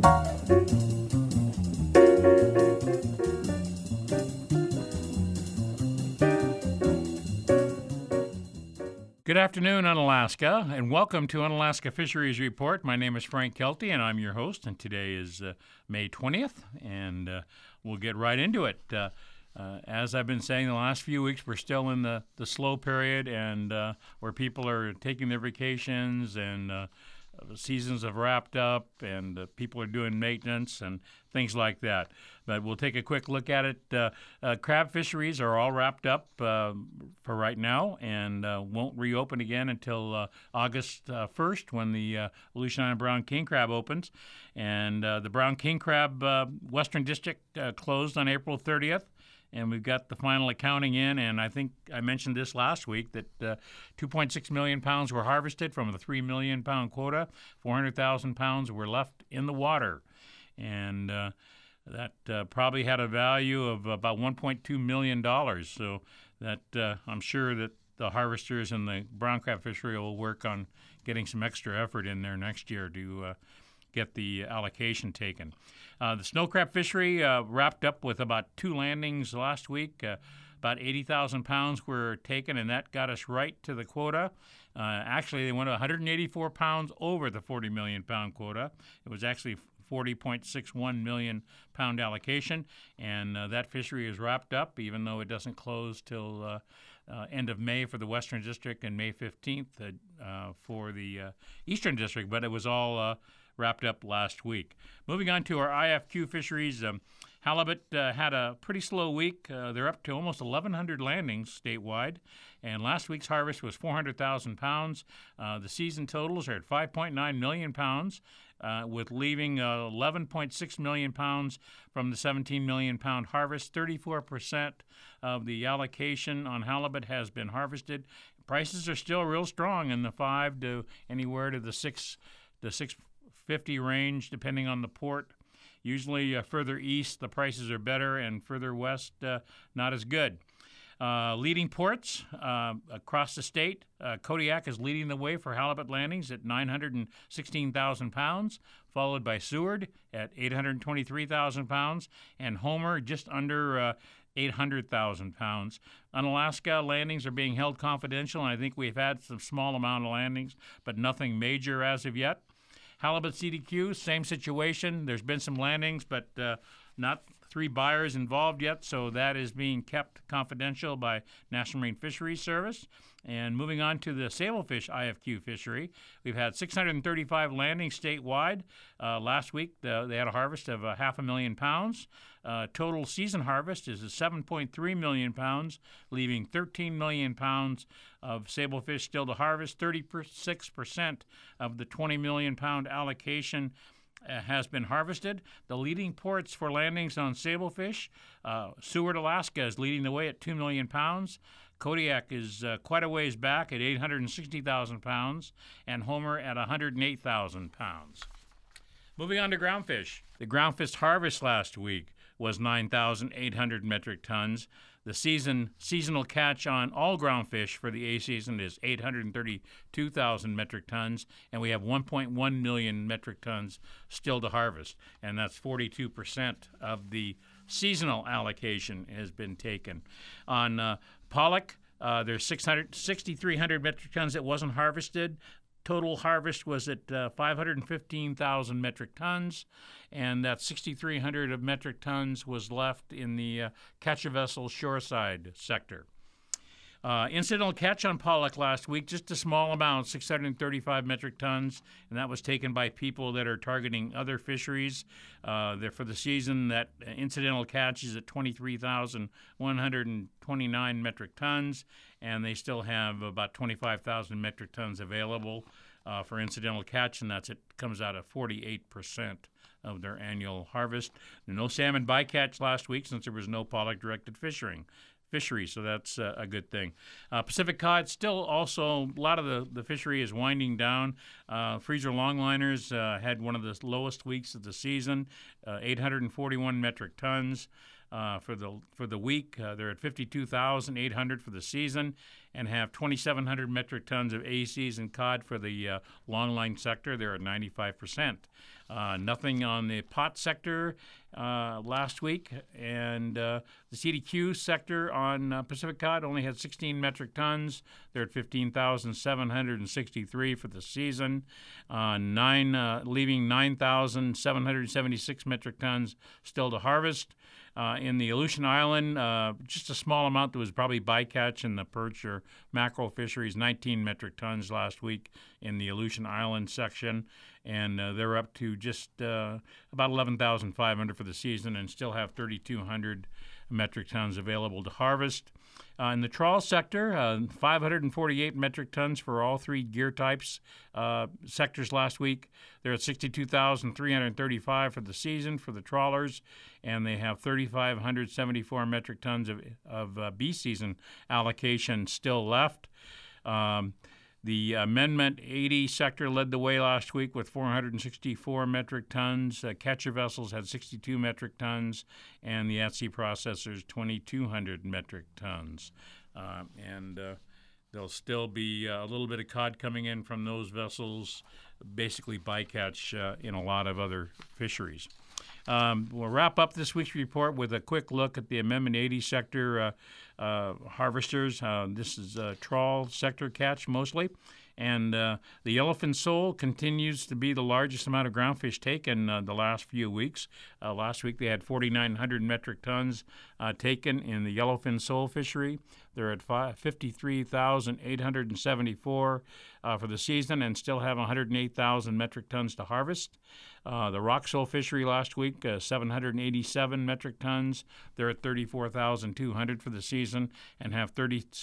Good afternoon, Unalaska, and welcome to Unalaska Fisheries Report. My name is Frank Kelty, and I'm your host, and today is May 20th, and we'll get right into it. As I've been saying the last few weeks, we're still in the slow period, and where people are taking their vacations, and the seasons have wrapped up, and people are doing maintenance and things like that. But we'll take a quick look at it. Crab fisheries are all wrapped up for right now and won't reopen again until August 1st when the Aleutian Island Brown King Crab opens. And the Brown King Crab Western District closed on April 30th. And we've got the final accounting in, and I think I mentioned this last week that 2.6 million pounds were harvested from the 3 million pound quota. 400,000 pounds were left in the water. And that probably had a value of about $1.2 million. So that I'm sure that the harvesters in the brown crab fishery will work on getting some extra effort in there next year to get the allocation taken. The snow crab fishery wrapped up with about 2 landings last week. About 80,000 pounds were taken, and that got us right to the quota. Actually, they went 184 pounds over the 40 million pound quota. It was actually 40.61 million pound allocation, and that fishery is wrapped up, even though it doesn't close till end of May for the Western District and May 15th for the Eastern District, but it was all wrapped up last week. Moving on to our IFQ fisheries, halibut had a pretty slow week. They're up to almost 1,100 landings statewide, and last week's harvest was 400,000 pounds. The season totals are at 5.9 million pounds, with leaving 11.6 million pounds from the 17 million pound harvest. 34% of the allocation on halibut has been harvested. Prices are still real strong in the 5 to anywhere to the 6 to 650 range, depending on the port. Usually further east, the prices are better, and further west, not as good. Leading ports across the state, Kodiak is leading the way for halibut landings at 916,000 pounds, followed by Seward at 823,000 pounds, and Homer just under 800,000 pounds. Unalaska landings are being held confidential, and I think we've had some small amount of landings, but nothing major as of yet. Halibut CDQ, same situation. There's been some landings, but not 3 buyers involved yet, so that is being kept confidential by National Marine Fisheries Service. And moving on to the sablefish IFQ fishery, we've had 635 landings statewide. Last week, they had a harvest of 500,000 pounds. Total season harvest is 7.3 million pounds, leaving 13 million pounds of sablefish still to harvest. 36% of the 20 million pound allocation has been harvested. The leading ports for landings on sablefish, Seward, Alaska is leading the way at 2 million pounds. Kodiak is quite a ways back at 860,000 pounds, and Homer at 108,000 pounds. Moving on to groundfish. The groundfish harvest last week was 9,800 metric tons. The seasonal catch on all groundfish for the A season is 832,000 metric tons, and we have 1.1 million metric tons still to harvest, and that's 42% of the seasonal allocation has been taken. On pollock, there's 6,300 metric tons that wasn't harvested. Total harvest was at 515,000 metric tons, and that 6,300 of metric tons was left in the catch-a-vessel shoreside sector. Incidental catch on pollock last week, just a small amount, 635 metric tons, and that was taken by people that are targeting other fisheries. For the season, that incidental catch is at 23,129 metric tons, and they still have about 25,000 metric tons available for incidental catch, and comes out of 48% of their annual harvest. No salmon bycatch last week since there was no pollock-directed fishery, so that's a good thing. Pacific cod, still also, a lot of the fishery is winding down. Freezer longliners had one of the lowest weeks of the season, 841 metric tons. for the week. They're at 52,800 for the season, and have 2,700 metric tons of ACs and cod for the longline sector. They're at 95%. Nothing on the pot sector last week, and the CDQ sector on Pacific cod only had 16 metric tons. They're at 15,763 for the season. Leaving 9,776 metric tons still to harvest. In the Aleutian Island, just a small amount that was probably bycatch in the perch or mackerel fisheries, 19 metric tons last week in the Aleutian Island section, and they're up to just about 11,500 for the season and still have 3,200 metric tons available to harvest. In the trawl sector, 548 metric tons for all three gear types sectors last week. They're at 62,335 for the season for the trawlers, and they have 3,574 metric tons of B-season allocation still left. The Amendment 80 sector led the way last week with 464 metric tons. Catcher vessels had 62 metric tons, and the at-sea processors 2,200 metric tons. There'll still be a little bit of cod coming in from those vessels, basically bycatch in a lot of other fisheries. We'll wrap up this week's report with a quick look at the Amendment 80 sector harvesters. This is trawl sector catch mostly. And the yellowfin sole continues to be the largest amount of groundfish taken the last few weeks. Last week they had 4,900 metric tons taken in the yellowfin sole fishery. They're at 53,874 for the season and still have 108,000 metric tons to harvest. The rock sole fishery last week, 787 metric tons. They're at 34,200 for the season and have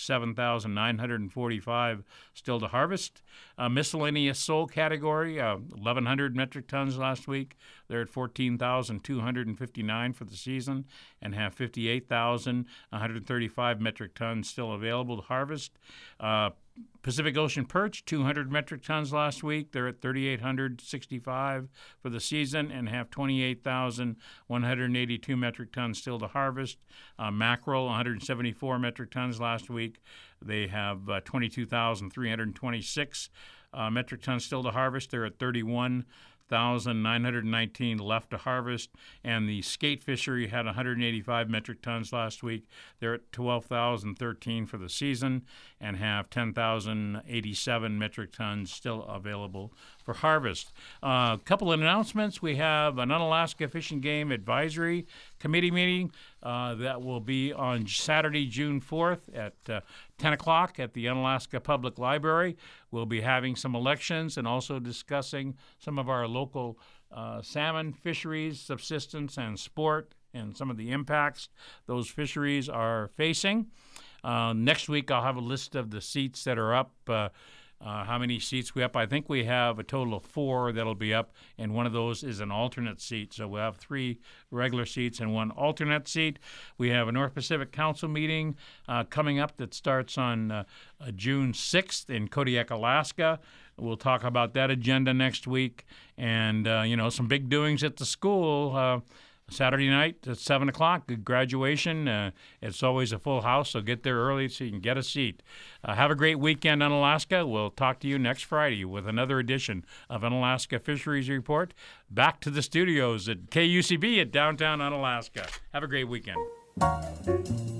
37,945 still to harvest. Miscellaneous sole category, 1,100 metric tons last week. They're at 14,259 for the season and have 58,135 metric tons still available to harvest. Pacific Ocean perch, 200 metric tons last week. They're at 3,865 for the season and have 28,182 metric tons still to harvest. Mackerel, 174 metric tons last week. They have 22,326 metric tons still to harvest. They're at 31,919 left to harvest, and the skate fishery had 185 metric tons last week. They're at 12,013 for the season and have 10,087 metric tons still available for harvest. A couple of announcements. We have an Unalaska Fish and Game Advisory Committee meeting that will be on Saturday, June 4th at 10 o'clock at the Unalaska Public Library. We'll be having some elections and also discussing some of our local salmon fisheries, subsistence, and sport, and some of the impacts those fisheries are facing. Next week, I'll have a list of the seats that are up, how many seats we have. I think we have a total of 4 that'll be up, and one of those is an alternate seat. So we'll have 3 regular seats and 1 alternate seat. We have a North Pacific Council meeting coming up that starts on June 6th in Kodiak, Alaska. We'll talk about that agenda next week, and some big doings at the school. Saturday night at 7 o'clock, graduation. It's always a full house, so get there early so you can get a seat. Have a great weekend on Alaska. We'll talk to you next Friday with another edition of Unalaska Fisheries Report. Back to the studios at KUCB at downtown Unalaska. Have a great weekend.